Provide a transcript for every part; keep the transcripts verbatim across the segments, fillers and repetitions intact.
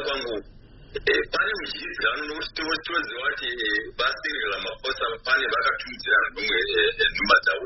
kwangu pane muchiidzano nokuti tozi wati basirira maposa pane vakatumidzirana nomwe nhumba dzavo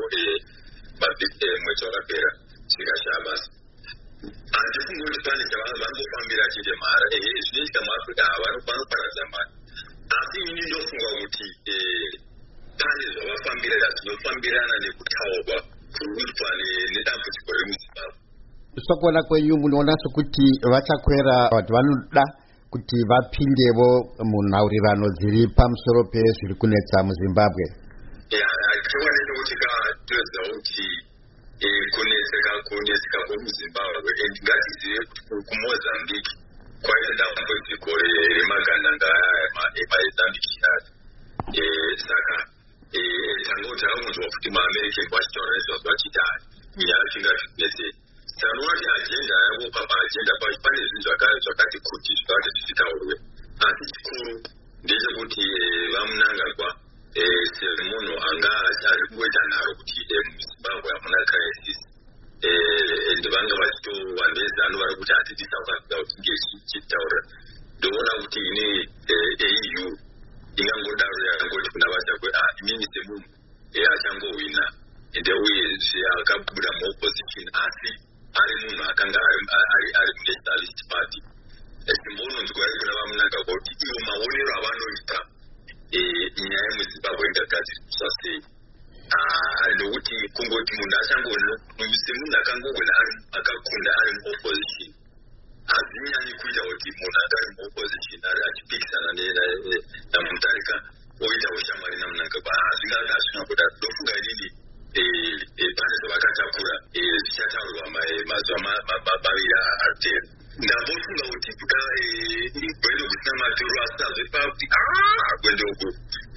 mwedzi wakapera zvikashaya basa. Handisi kungoti pane chavanongofambira achite mhara zvinoitika muafrica vanoparadza mari, asi ini ndofunga kuti pane zvavafambira zvinofambirana nekutaurwa kurikuitwa nedambudziko remuzimbabwe. Sokuona kwenyu munoona sokuti vachakwera kuti vanoda kuti vapindevo munhaurirano dziri pamusoro pezviri kunetsa muZimbabwe? Chionene kuti katoedza kuti kunetseka kunetseka kwemuZimbabwe ndingatizive kuti kuMozambique kwaita dambudziko remagandanga emaezambikiyari. Saka tangoti akunzwa kuti maamerican vachitaura nezvazvo vachiti hai nyaya zvingazvinetsei. Tanoti agenda yavo papaagenda pacho pane zvinhu zvakati kuti zvakati zvichitaurwe, asi chikuru ndechekuti vamunangagwa semunhu anga ari kungoita nharo kuti muZimbabwe hamuna crisis ende vanga vachitova nezano vari kuti hatidi South Africa kuti tinge tichitaura. Ndoona kuti ine A U ingangodaro yakangoti kuna vachakwe inini semunhu achangohwina ende uyezve akabuda muopposition asi ari munhu akanga ari munationalist party. Simbononzwa iri kuna vamunanga kuti ivo maonero avanoita nyaya yemuZimbabwe ingagadziriswa sei. Ndokuti kungoti munhu achangono semunhu akangogona akakunda ari muopposition hazvinyanyi kuita kuti munhu anga ari muopposition ari achipikisana namutarika oita ushamwari namunangagwa hazvinganga hazvingangodaro. Ndofunga inini pane zvavakatakura zvichataurwa mazuva maviri atera. Ndambofunga kuti kuda gwendo kusina matoro asazve pakuti gwendo uku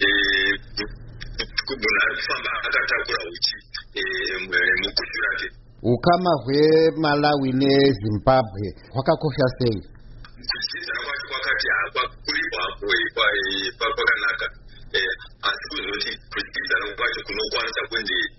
munhu ari kufamba akatakura uchi mukushu rake. Ukama hweMalawi neZimbabwe hwakakosha sei? Kudzidzana kwacho kwakati kuripo hapo kwakanaka, asi kuzoti kudzidzana kwacho kunokwanisa kunzi